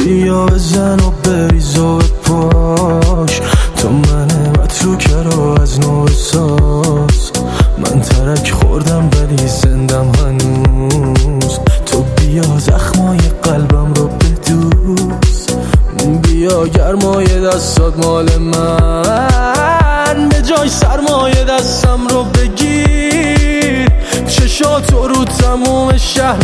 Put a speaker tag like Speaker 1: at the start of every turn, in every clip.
Speaker 1: بیا بزن و بریز و بپاش، تو منه مترو کرو از نو ساز. من ترک خوردم ولی زندم هنوز، تو بیا زخمای قلبم رو بدوز. بیا گرمای دستات مال من، به جای سرمایه دستم رو بگیر. چشاتو رو تموم شهر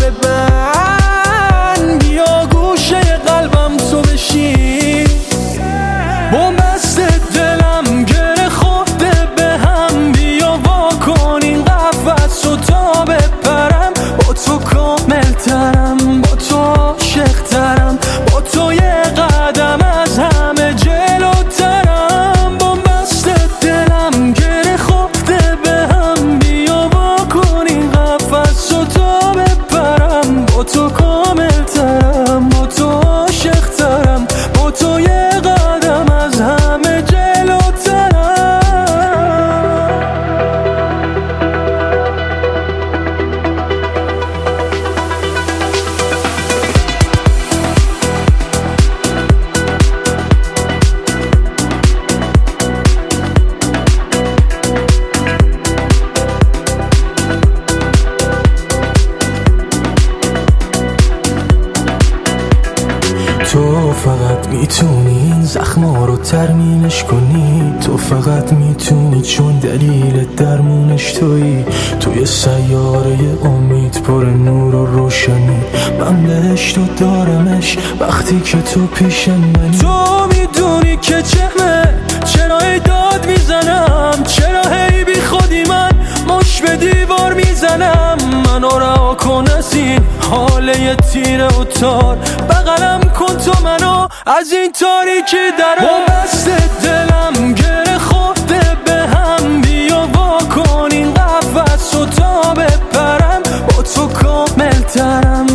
Speaker 1: بند، بیا گوشه قلبم تو بشین. با مست دلم گره خورده به هم، بیا وا کن این قفس و تا بپرم. با تو کامل ترم، با تو عاشق ترم، با تو یه قدم از همه جلوترم. با مست دلم گره خورده به هم، بیا وا کن این قفس و تا بپرم. با تو کامل ترم، با تو عاشق ترم، با تو یه قدم از همه جلوترم. تو فقط میتونی این زخما رو ترمیمش کنی، تو فقط میتونی چون دلیل درمونش تویی. توی سیاره امید پر نور و روشنی، من بهشت و دارمش وقتی که تو پیش منی. تو میدونی که چهمه چرا هی داد میزنم، چرا هی بی خودی من مش به دیوار میزنم. منو رها کن از این حاله تیره و تار، بغلم کن تو منو از این تاریکی درم. با مست دلم گره خورده به هم، بیا وا کن این قفس و تا بپرم. با تو کامل ترم،